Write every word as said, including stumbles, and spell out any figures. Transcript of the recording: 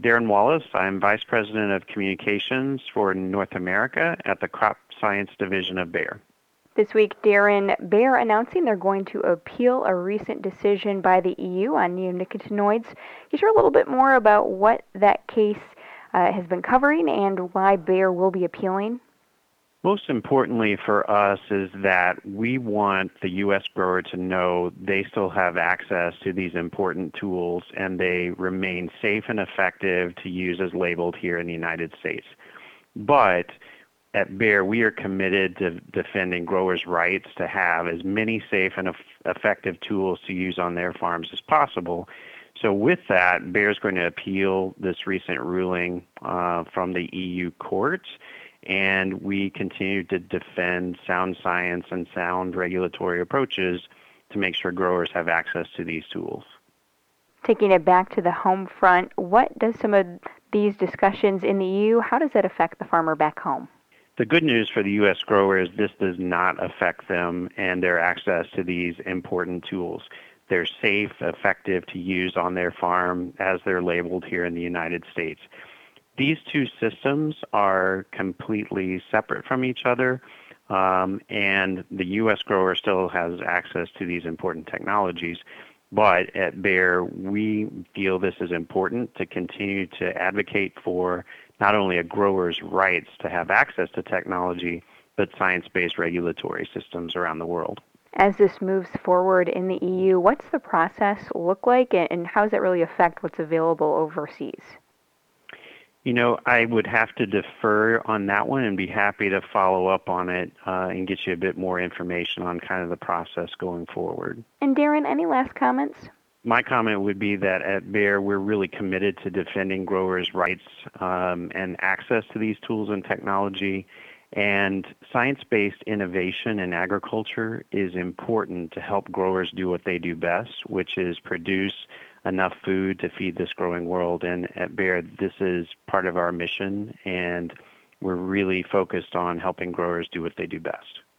Darren Wallace. I'm Vice President of Communications for North America at the Crop Science Division of Bayer. This week, Darren, Bayer announcing they're going to appeal a recent decision by the E U on neonicotinoids. Can you share a little bit more about what that case uh, has been covering and why Bayer will be appealing? Most importantly for us is that we want the U S grower to know they still have access to these important tools and they remain safe and effective to use as labeled here in the United States. But at Bayer, we are committed to defending growers' rights to have as many safe and effective tools to use on their farms as possible. So with that, Bayer is going to appeal this recent ruling uh, from the E U courts, and we continue to defend sound science and sound regulatory approaches to make sure growers have access to these tools. Taking it back to the home front, what does some of these discussions in the E U, how does that affect the farmer back home? The good news for the U S grower is this does not affect them and their access to these important tools. They're safe, effective to use on their farm as they're labeled here in the United States. These two systems are completely separate from each other, um, and the U S grower still has access to these important technologies. But at Bayer, we feel this is important to continue to advocate for not only a grower's rights to have access to technology, but science-based regulatory systems around the world. As this moves forward in the E U, what's the process look like, and how does it really affect what's available overseas? You know, I would have to defer on that one and be happy to follow up on it uh, and get you a bit more information on kind of the process going forward. And Darren, any last comments? My comment would be that at Bayer, we're really committed to defending growers' rights um, and access to these tools and technology. And science-based innovation in agriculture is important to help growers do what they do best, which is produce enough food to feed this growing world. And at Bayer, this is part of our mission, and we're really focused on helping growers do what they do best.